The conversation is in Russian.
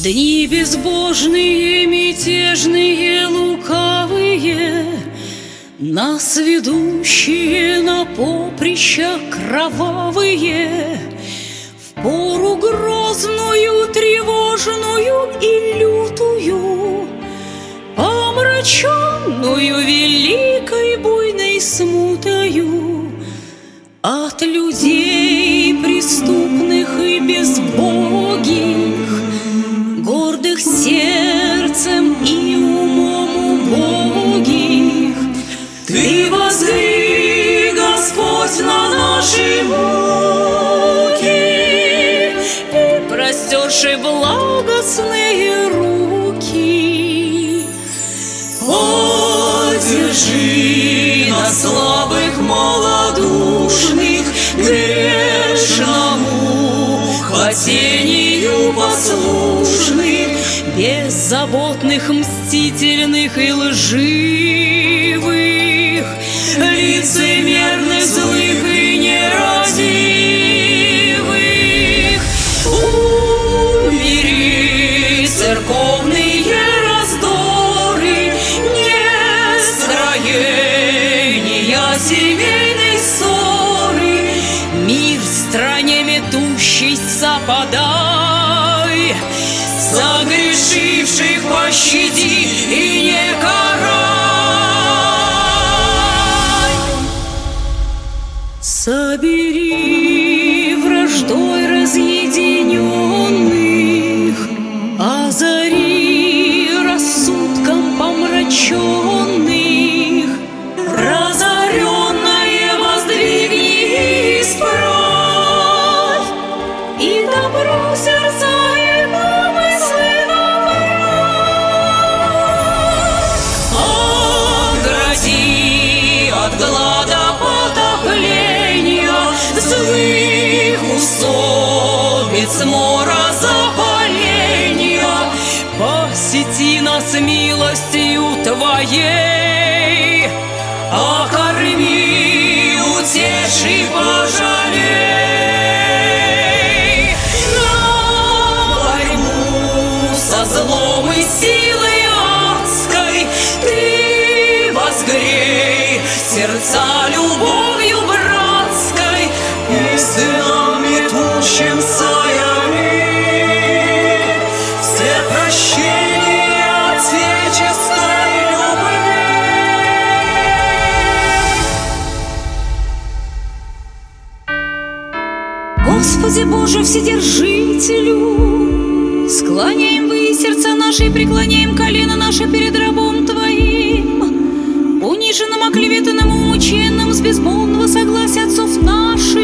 Дни безбожные, мятежные, лукавые, нас ведущие на поприща кровавые, в пору грозную, тревожную и лютую, помраченную великой буйной смутою, от людей преступных и безбогих, гордых сердцем и умом убогих. Ты воззри, Господь, на наши муки и простерши благостные руки. Поддержи нас, слабых, малодушных, грешному хотению послушных, беззаботных, мстительных и лживых, лицемерных, злых и нерадивых. Умери церковные раздоры, нестроения семейной ссоры, мир стране метущийся подай, согрешивших пощади и не карай. Собери враждой разъединенных, озари рассудком помраченных, разоренное воздвигни и исправь, и добро сердца и помыслы направь. Огради от глада, потопления, злых усобиц, мора, запаления. Посети нас милостью Твоей, окорми, утеши, пожалей. На борьбу со злом и силой адской Ты возгрей сердца любовью братской, и сынам метущимся яви все прощения отеческой любви. Господи Боже Вседержителю, склоняем вы сердца наши и преклоняем колено наше перед рабом Твоим, униженным, оклеветанным, умученным, с безмолвного согласия отцов наших,